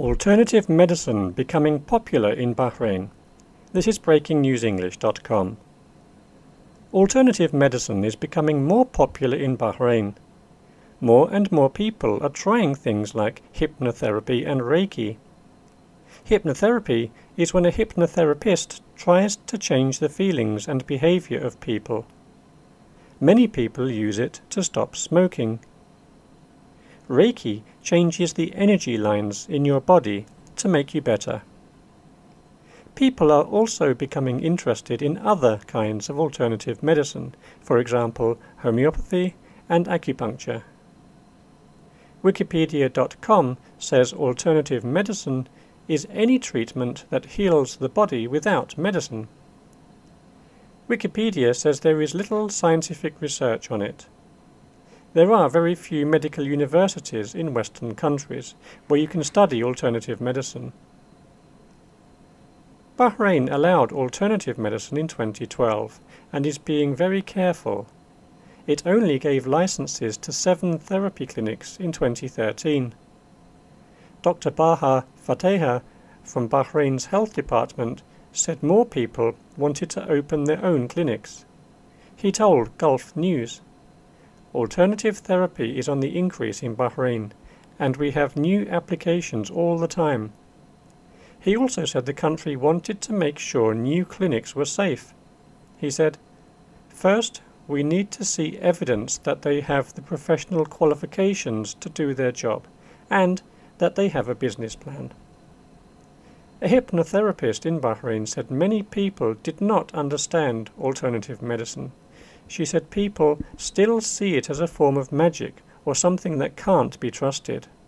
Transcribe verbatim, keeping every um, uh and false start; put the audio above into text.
Alternative medicine becoming popular in Bahrain. This is breaking news english dot com. Alternative medicine is becoming more popular in Bahrain. More and more people are trying things like hypnotherapy and Reiki. Hypnotherapy is when a hypnotherapist tries to change the feelings and behavior of people. Many people use it to stop smoking. Reiki changes the energy lines in your body to make you better. People are also becoming interested in other kinds of alternative medicine, for example, homeopathy and acupuncture. Wikipedia dot com says alternative medicine is any treatment that heals the body without medicine. Wikipedia says there is little scientific research on it. There are very few medical universities in Western countries where you can study alternative medicine. Bahrain allowed alternative medicine in twenty twelve and is being very careful. It only gave licenses to seven therapy clinics in twenty thirteen. Doctor Baha Fateha from Bahrain's health department said more people wanted to open their own clinics. He told Gulf News, "Alternative therapy is on the increase in Bahrain, and we have new applications all the time." He also said the country wanted to make sure new clinics were safe. He said, "First, we need to see evidence that they have the professional qualifications to do their job, and that they have a business plan." A hypnotherapist in Bahrain said many people did not understand alternative medicine. She said people still see it as a form of magic or something that can't be trusted.